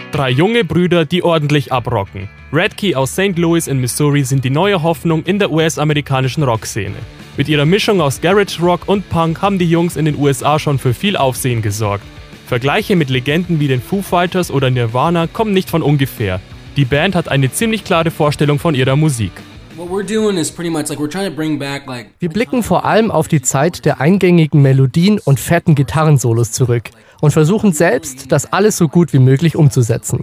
Drei junge Brüder, die ordentlich abrocken. Redkey aus St. Louis in Missouri sind die neue Hoffnung in der US-amerikanischen Rockszene. Mit ihrer Mischung aus Garage Rock und Punk haben die Jungs in den USA schon für viel Aufsehen gesorgt. Vergleiche mit Legenden wie den Foo Fighters oder Nirvana kommen nicht von ungefähr. Die Band hat eine ziemlich klare Vorstellung von ihrer Musik. Wir blicken vor allem auf die Zeit der eingängigen Melodien und fetten Gitarrensolos zurück und versuchen selbst, das alles so gut wie möglich umzusetzen.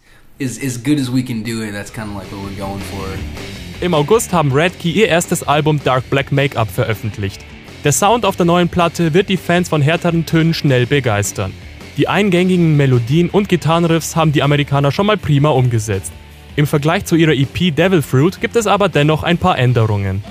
Im August haben Redkey ihr erstes Album Dark Black Makeup veröffentlicht. Der Sound auf der neuen Platte wird die Fans von härteren Tönen schnell begeistern. Die eingängigen Melodien und Gitarrenriffs haben die Amerikaner schon mal prima umgesetzt. Im Vergleich zu ihrer EP Devil Fruit gibt es aber dennoch ein paar Änderungen.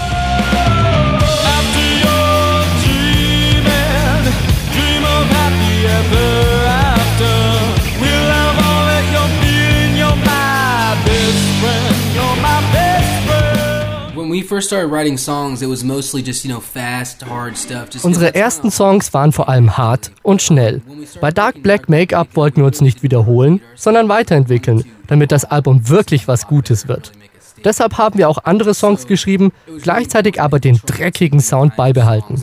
Unsere ersten Songs waren vor allem hart und schnell. Bei Dark Black Makeup wollten wir uns nicht wiederholen, sondern weiterentwickeln, damit das Album wirklich was Gutes wird. Deshalb haben wir auch andere Songs geschrieben, gleichzeitig aber den dreckigen Sound beibehalten.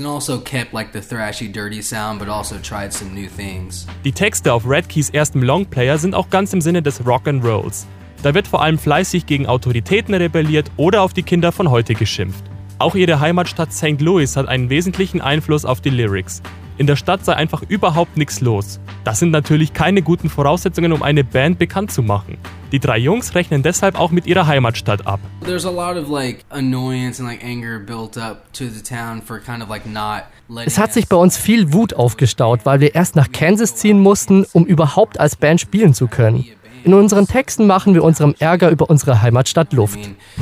Die Texte auf Redkeys erstem Longplayer sind auch ganz im Sinne des Rock'n'Rolls. Da wird vor allem fleißig gegen Autoritäten rebelliert oder auf die Kinder von heute geschimpft. Auch ihre Heimatstadt St. Louis hat einen wesentlichen Einfluss auf die Lyrics. In der Stadt sei einfach überhaupt nichts los. Das sind natürlich keine guten Voraussetzungen, um eine Band bekannt zu machen. Die drei Jungs rechnen deshalb auch mit ihrer Heimatstadt ab. Es hat sich bei uns viel Wut aufgestaut, weil wir erst nach Kansas ziehen mussten, um überhaupt als Band spielen zu können. In unseren Texten machen wir unserem Ärger über unsere Heimatstadt Luft.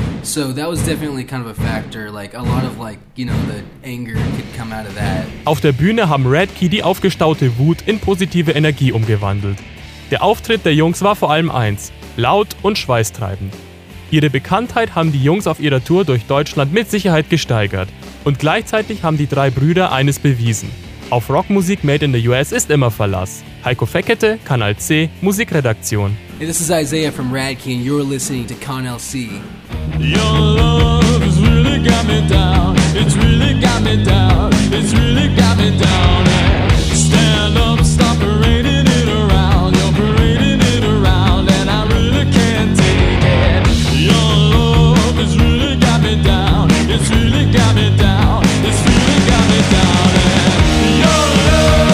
Auf der Bühne haben Redkey die aufgestaute Wut in positive Energie umgewandelt. Der Auftritt der Jungs war vor allem eins: laut und schweißtreibend. Ihre Bekanntheit haben die Jungs auf ihrer Tour durch Deutschland mit Sicherheit gesteigert. Und gleichzeitig haben die drei Brüder eines bewiesen: Auf Rockmusik made in the US ist immer Verlass. Heiko Feckete, Kanal C, Musikredaktion. Hey, this is Isaiah from Radkey and you're listening to Kanal C. Your love has really got me down. It's really got me down. It's really got me down. Stand up, stop parading it around. You're parading it around and I really can't take it. Your love has really got me down. It's really got me down. It's really got me down. Your love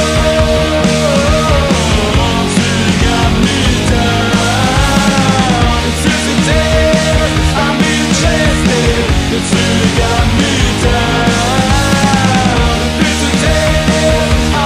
has really got me down. It's sensitive, I'm interested. It's really got me down. It's sensitive,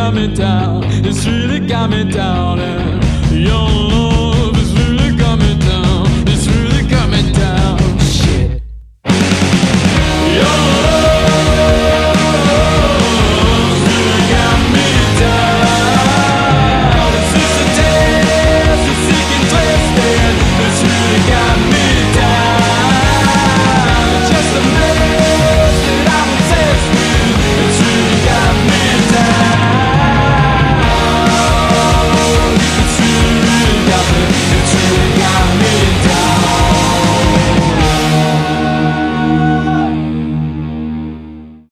got me down. It's really got me down. And your